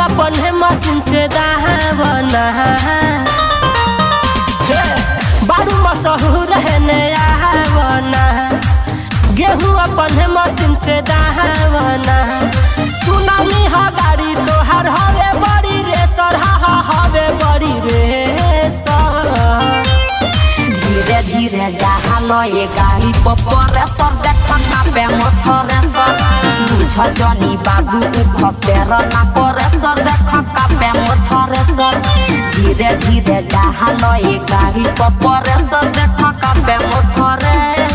अपन है मशीन से दावना बारू मशहूर है नयावना गेहूँ अपन है मशीन से दावना सुनामी हा गाड़ी तोहार हवे बड़ी रेसर हा हवे बड़ी रेसर धीरे धीरे जाहलो ये गाड़ी पपरे सर देखा ना पे मोटरे सर बुझ जनी बाबू खपेर ना करे सर देखा का पे मोटरे सर धीरे धीरे जाहलो ये गाड़ी पपरे सर देखा का पे मोटरे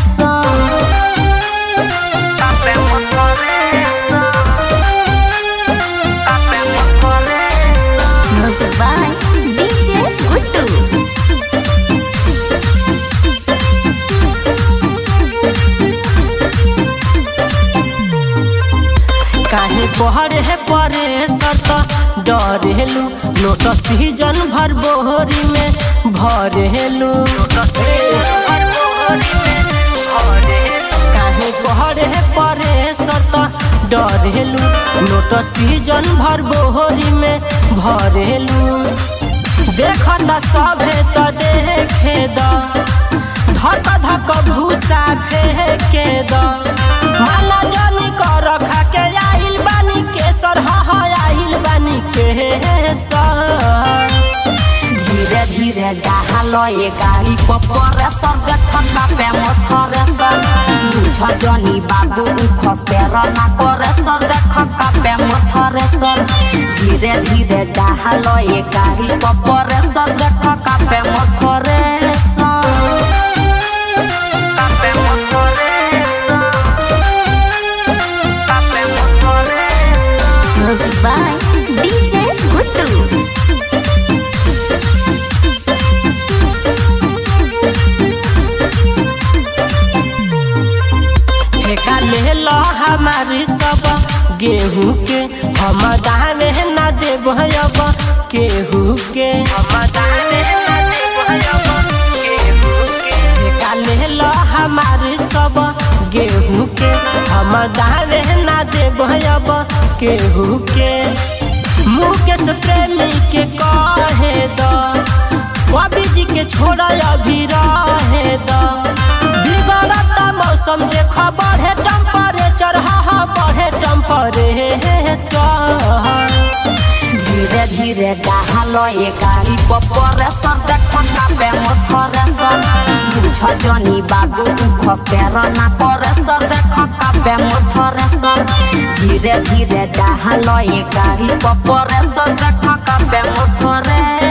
काहे बहरे है परे सत डरेलू नोट सीजन भर बोहरी में भरेलू काहे बहरे है परे सत डरेलू नोट सीजन भर बोहरी में भरेलू देखता सभे त देखे द धक धक भूसा फेंके द माला जनी कर खा के आइल बानी केसर हा आइल बानी केसर धीरे धीरे जाहलो ये गाड़ी पपरे सर देखा पे मोटरे सर बुझ जनी बाबू खपेर ना करे सर देखा का पे मोटरे सर धीरे धीरे जाहलो ये गाड़ी पपरे सर देखा का पे मोटरे ठेका ले लो हमारी सब गेहूँ के हम दाने ना देव अब केहू के ठेका ले लो हमारी सब गेहूँ के हम दाने ना देव अब केहू के मुकेश प्रेमी के कहे द कवि जी के छोड़ा अभी रहे द बिगड़ता मौसम देख बढ़े टेम्परेचर हा बढ़े टेम्परेचर धीरे धीरे जाहलो ये गाड़ी पपरे सर देखा ना पे मोटरे सर बुझ जनी बाबू खपेर ना करे सर देखा का पे मोटरे सर धीरे धीरे जाहलो ये गाड़ी पपरे सर देखा का पे मोटरे